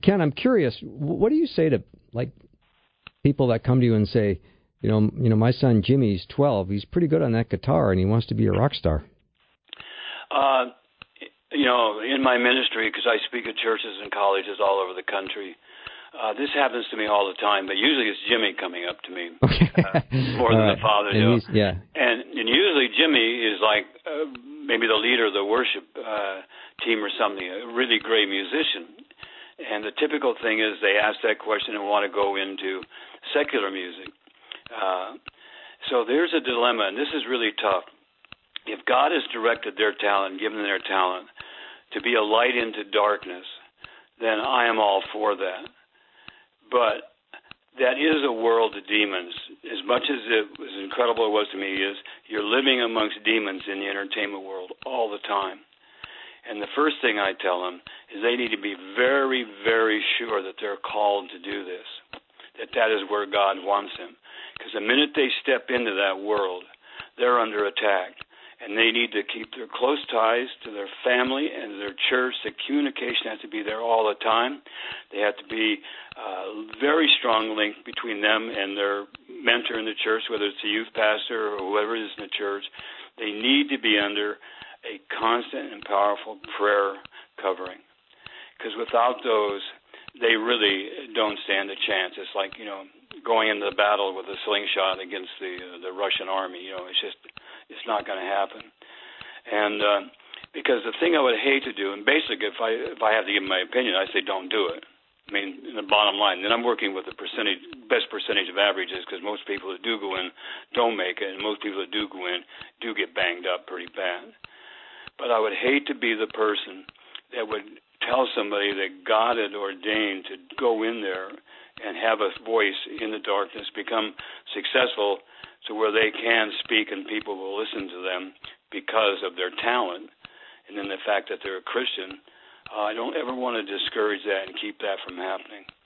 Ken, I'm curious. What do you say to people that come to you and say, my son Jimmy's 12. He's pretty good on that guitar, and he wants to be a rock star. In my ministry, because I speak at churches and colleges all over the country, this happens to me all the time. But usually it's Jimmy coming up to me more than the father do. Yeah. And usually Jimmy is like maybe the leader of the worship team or something, a really great musician. And the typical thing is they ask that question and want to go into secular music. So there's a dilemma, and this is really tough. If God has directed their talent, given their talent, to be a light into darkness, then I am all for that. But that is a world of demons. As much as it was incredible it was to me, is you're living amongst demons in the entertainment world all the time. And the first thing I tell them is they need to be very, very sure that they're called to do this, that is where God wants them. Because the minute they step into that world, they're under attack. And they need to keep their close ties to their family and to their church. The communication has to be there all the time. They have to be a very strong link between them and their mentor in the church, whether it's a youth pastor or whoever it is in the church. They need to be under a constant and powerful prayer covering. Because without those, they really don't stand a chance. It's like, going into the battle with a slingshot against the Russian army. It's not going to happen. And because the thing I would hate to do, and basically if I have to give my opinion, I say don't do it. I mean, in the bottom line, then I'm working with the best percentage of averages, because most people that do go in don't make it, and most people that do go in do get banged up pretty bad. But I would hate to be the person that would tell somebody that God had ordained to go in there and have a voice in the darkness, become successful to where they can speak and people will listen to them because of their talent, and then the fact that they're a Christian. I don't ever want to discourage that and keep that from happening.